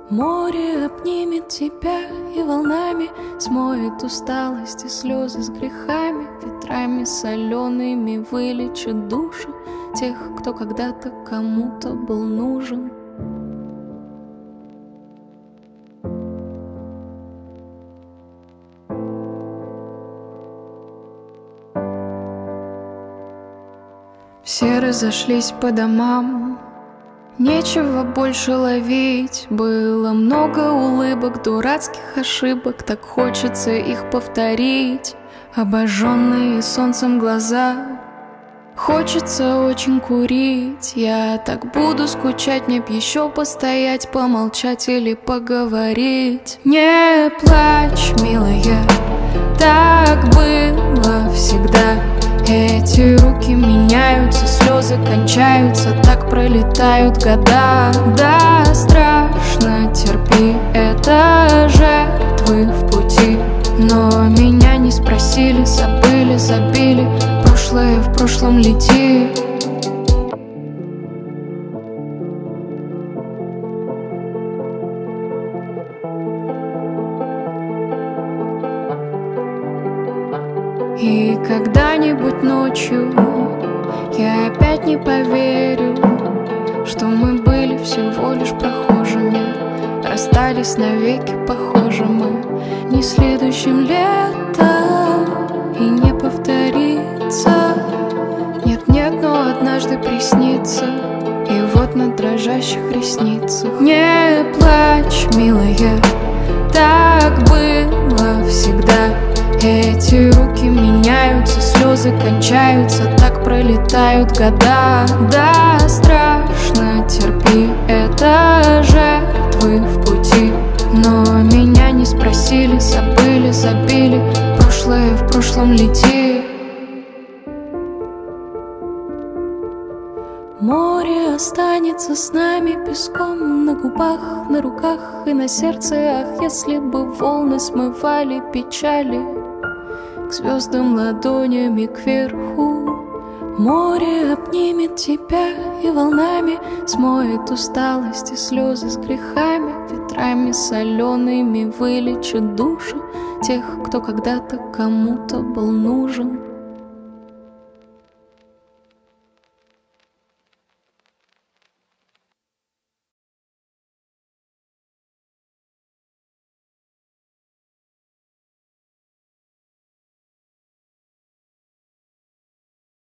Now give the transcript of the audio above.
Море обнимет тебя и волнами смоет усталость и слезы с грехами. Ветрами солеными вылечит душу тех, кто когда-то кому-то был нужен. Все разошлись по домам, нечего больше ловить. Было много улыбок, дурацких ошибок, так хочется их повторить. Обожженные солнцем глаза, хочется очень курить. Я так буду скучать, мне б еще постоять, помолчать или поговорить. Не плачь, милая, так было всегда. Эти руки меняются, слезы кончаются, так пролетают года. Да, страшно, терпи, это жертвы в пути. Но меня не спросили, забыли, забили, прошлое в прошлом лети. И когда-нибудь ночью я опять не поверю, что мы были всего лишь прохожими, расстались навеки, похожи мы. Не следующим летом и не повторится. Нет-нет, но однажды приснится, и вот на дрожащих ресницах. Не плачь, милая, так было всегда. Эти руки меняются, слезы кончаются, так пролетают года. Да, страшно, терпи, это жертвы в пути. Но меня не спросили, забыли, забили, прошлое в прошлом лети. Море останется с нами песком на губах, на руках и на сердце. Ах, если бы волны смывали печали к звездам ладонями кверху. Море обнимет тебя и волнами смоет усталость и слезы с грехами. Ветрами солеными вылечит душу тех, кто когда-то кому-то был нужен.